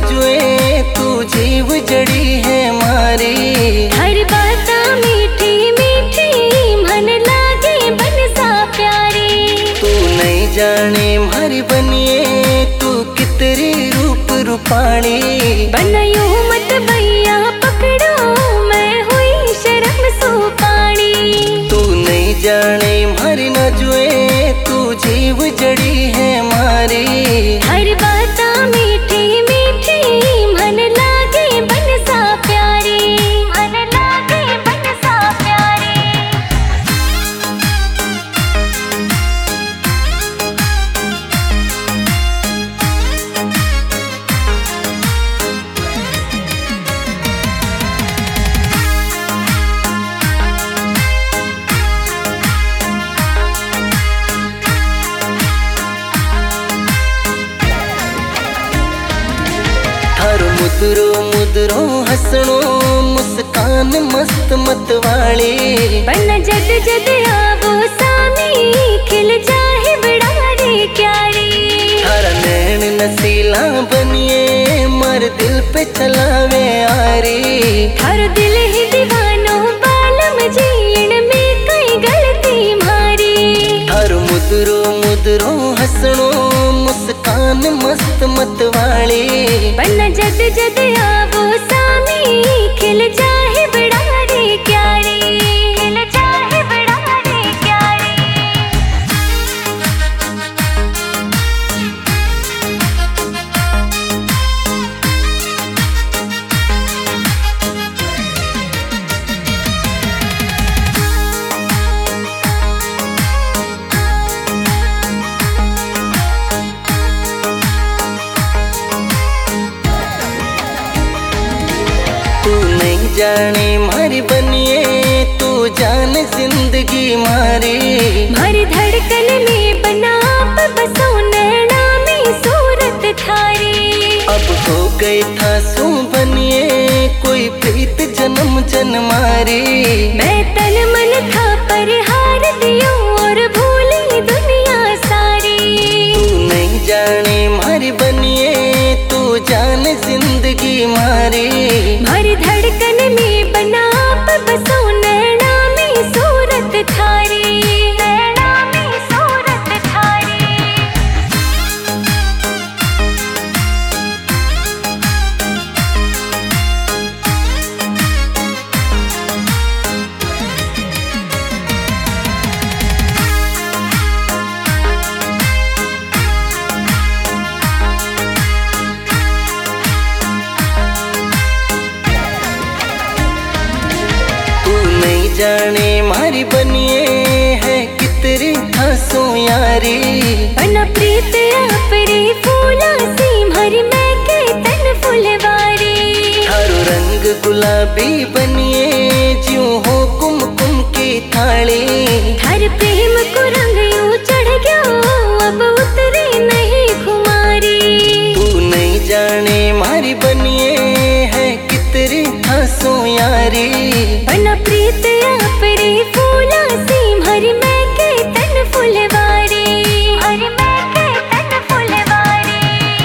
जुए तू जीव जड़ी है मारी। हर बात मीठी मीठी मन लागे बन सा प्यारी। तू नहीं जाने मारी बनिए तू कितरी रूप रूपाणी। बनयो मत भैया पकड़ो मैं हुई शर्म सो पानी। तू नहीं जाने मारी न जुए तू जीव जड़ी है मारी। हर बात मीठी मीठी मन लागे बन सा प्यारी। मन लागे बन सा प्यारी। थारो मुदरो मुदरो हसणो मुस्कान मस्त मतवाली। बन जद जद आवो सामी खिल जाए बड़ा रे क्यारी। थारा नैन नसीला बनिए मर दिल पे चलावे आरी। थारो दिल ही दीवानो बालम जीण में कई गलती मारी। थारो मुदरो मुदरो हसणो मुस्कान मस्त मतवाली। बन जद जद आवो सामी खिल जाए बड़ा रे क्यारी। खिल जाए बड़ा रे क्यारी। तू नहीं जाने मारी बनिए तू जान जिंदगी मारी। मारी धड़कन में बना बसो नैना में सूरत थारी। अब हो गए था सू बनिए कोई प्रीत जन्म जन्मारी। मैं तन मन था पर हार दियो और भूली दुनिया सारी। तू नहीं जाने मारी बनिए तू जान जिंदगी मारी। मारी धड़कन में बना बसो नैना में सूरत थारी। नैना में सूरत थारी। तू नहीं जाने मारी बनिए है कितरी हंसो यारी। बना प्रीत अपरी फूला सी मारी मैं के तन फुलवारी। थारो रंग गुलाबी बनिए ज्यों हो कुमकुम की थाली। हर प्रेम को रंग यूं चढ़ गया अब उतरे नहीं खुमारी। तू नहीं जाने मारी बनिए है कितरी हंसो यारी। बना प्रीत अपरी फूला सी मारी मैं के तन फुलवारी। मारी मैं के तन फुलवारी।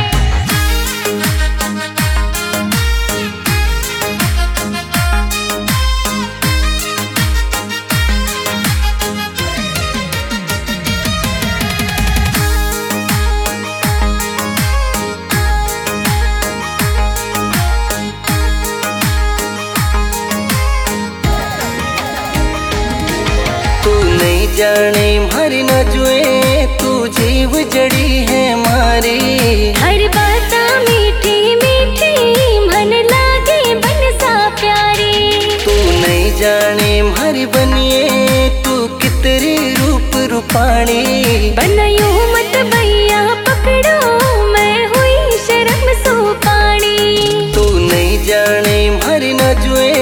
तू नहीं जाने मारी न जुए तू जीव जड़ी है मारी। हर बात मीठी मीठी मन लागे बन सा प्यारी। तू नहीं जाने मारी बनिए तू कितरी रूप रूपाणी। बनयो मत भैया पकड़ो मैं हुई शर्म सो पानी। तू नहीं जाने मारी न जुए